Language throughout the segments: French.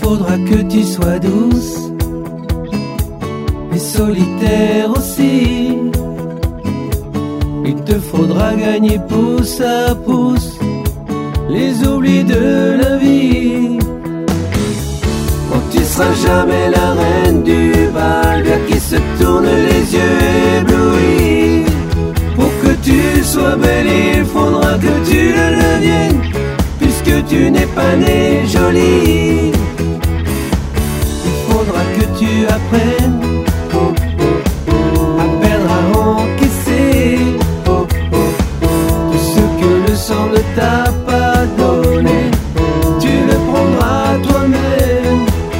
faudra que tu sois douce et solitaire aussi. Il te faudra gagner pouce à pouce les oublis de la vie. Quand tu seras jamais la reine du bal, vers qui se tournent les yeux éblouis. Pour que tu sois belle, il faudra que tu le deviennes, puisque tu n'es pas née jolie. Il faudra que tu apprennes à perdre, à encaisser tout ce que le sang ne t'a pas donné. Tu le prendras toi-même.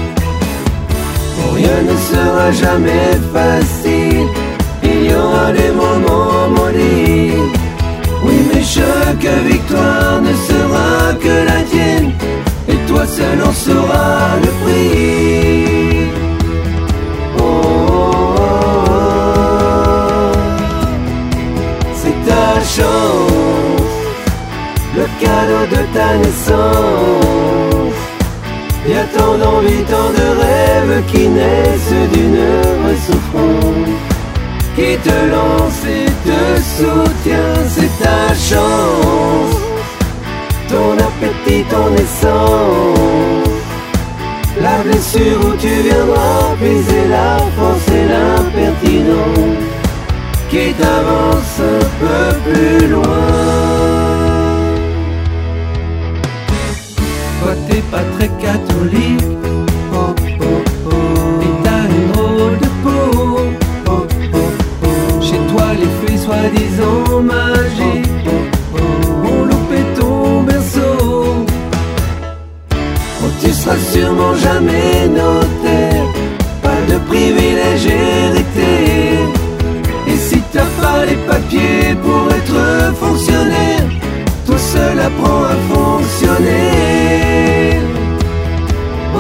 Rien ne sera jamais facile, il y aura des moments maudits. Oui, mais chaque victoire ne sera que la tienne, et toi seul en sauras le prix. Oh, oh, oh. C'est ta chance, le cadeau de ta naissance. Y a tant d'envie, tant de rêves qui naissent d'une vraie souffrance, qui te lance et te soutient. C'est ta chance, ton appétit, ton essence, la blessure où tu viendras puiser la force et l'impertinence qui t'avance un peu plus loin. Toi t'es pas très catholique, oh, oh, oh. Et t'as une drôle de peau, oh, oh, oh. Chez toi les fées soi-disant magiques ont loupé ton berceau. Oh, tu seras sûrement jamais notaire, pas de privilège hérité. Et si t'as pas les papiers pour être fonctionnaire, toi seul apprends à fonctionner. Oh, oh,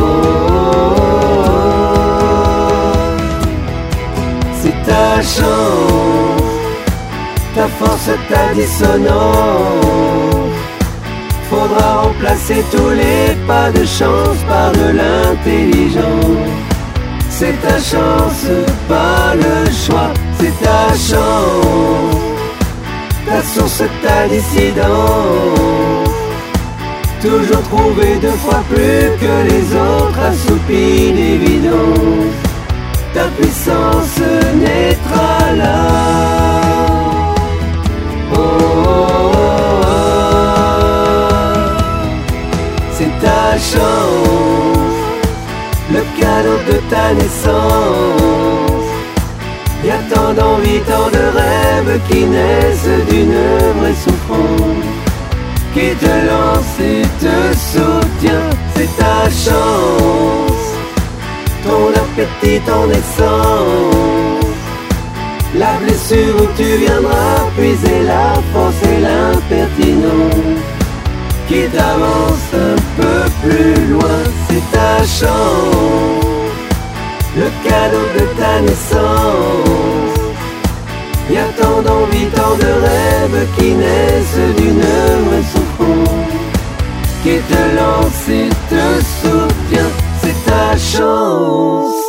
oh. C'est ta chance, ta force, ta dissonance. Faudra remplacer tous les pas de chance par de l'intelligence. C'est ta chance, pas le choix. C'est ta chance, ta source, ta dissidence. Toujours trouver deux fois plus que les autres, assoupie l'évidence. Ta puissance naîtra là. Oh, oh, oh, oh. C'est ta chance, le cadeau de ta naissance. Y a tant d'envie, tant de rêves qui naissent d'une vraie souffrance, qui te lance et te soutient. C'est ta chance, ton appétit, ton essence, la blessure où tu viendras puiser la force et l'impertinence qui t'avance un peu plus loin. C'est ta chance, le cadeau de ta naissance. Y a tant d'envie, tant de rêves qui naissent d'une vraie souffrance, qui te lance et te soutient. C'est ta chance.